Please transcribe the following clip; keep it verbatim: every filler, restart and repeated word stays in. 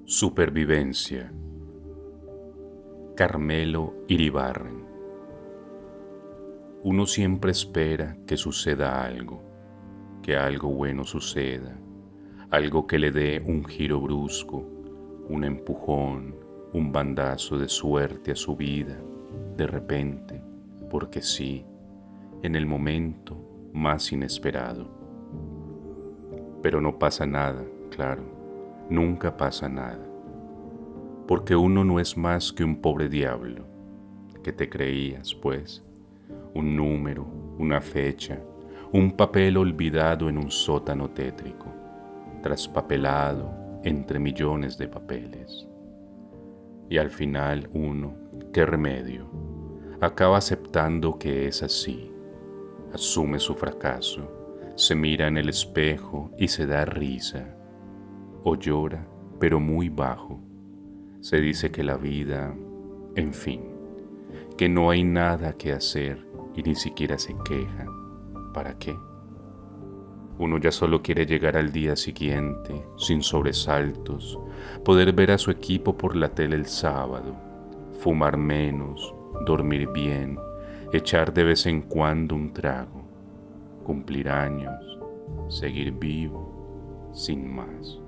Supervivencia. Carmelo Iribarren. Uno siempre espera que suceda algo, que algo bueno suceda, algo que le dé un giro brusco, un empujón, un bandazo de suerte a su vida, de repente, porque sí, en el momento más inesperado. Pero no pasa nada, claro. Nunca pasa nada, porque uno no es más que un pobre diablo, que te creías, pues, un número, una fecha, un papel olvidado en un sótano tétrico, traspapelado entre millones de papeles. Y al final uno, qué remedio, acaba aceptando que es así, asume su fracaso, se mira en el espejo y se da risa, o llora, pero muy bajo. Se dice que la vida, en fin, que no hay nada que hacer y ni siquiera se queja. ¿Para qué? Uno ya solo quiere llegar al día siguiente, sin sobresaltos, poder ver a su equipo por la tele el sábado, fumar menos, dormir bien, echar de vez en cuando un trago, cumplir años, seguir vivo, sin más.